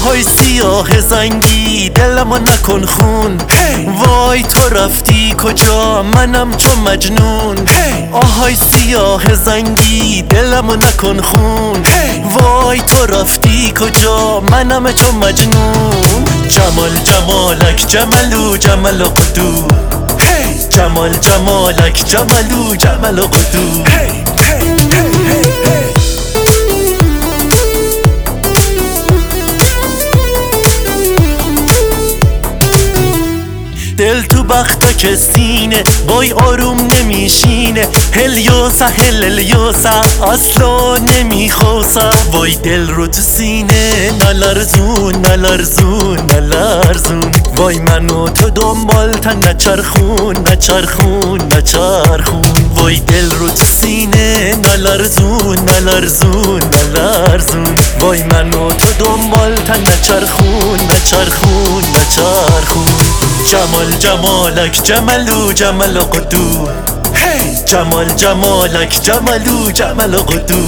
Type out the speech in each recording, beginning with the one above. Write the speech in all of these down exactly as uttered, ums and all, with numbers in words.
آهای سیاه زنگی دلمو نکن خون، وای تو رفتی کجا منم چو مجنون. آهای سیاه زنگی دلمو نکن خون، وای تو رفتی کجا منم چو مجنون. جمال جمالک جملو جمل قدو، جمال جمالک جملو جمل قدو. دل تو بختا که سینه وای آروم نمیشینه، هلیوسا هلیوسا اصلا نمیخوسا. وای دل رو تو سینه نلرزون نلرزون نلرزون، وای منو تو دنبال تا نچرخون نچرخون نچرخون. وای دل رو تو سینه نلرزون نلرزون نلرزون، وای منو تو دنبال تا نچرخون نچرخون نچرخون. جمال جمالک جملو جمل قدو، جمال جمالک جملو جمل قدو.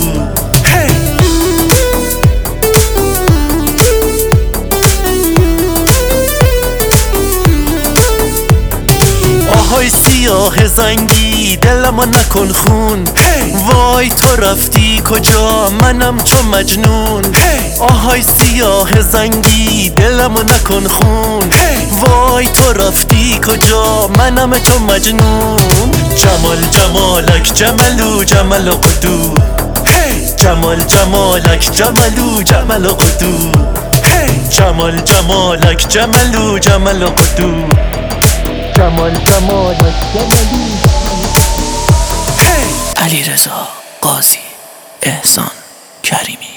آهای سیاه زنگی دلمو نکن خون، وای تو رفتی کجا منم چو مجنون. آهای سیاه زنگی دلمو نکن خون، وای تو رفتی کجا منم چو مجنون. جمال جمالک جملو جمل قدو، جمال جمالک جملو جمل قدو. جمال جمالک جملو جمل قدو، جمال جمالک جملو. علیرضا قاضی، احسان کریمی.